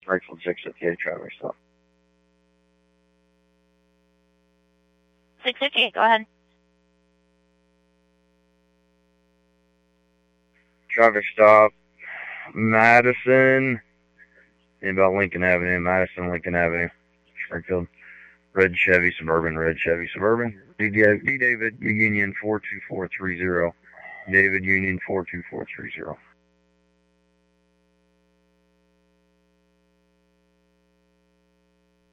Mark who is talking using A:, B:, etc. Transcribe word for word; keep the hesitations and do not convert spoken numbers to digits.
A: Franklin six fifty-eight, traffic stop.
B: six fifty-eight, go ahead.
A: Traffic stop, Madison, and about Lincoln Avenue, Madison, Lincoln Avenue, Springfield. Red Chevy Suburban, red Chevy Suburban. D. David, Union four two four three zero. David, Union four two four three zero.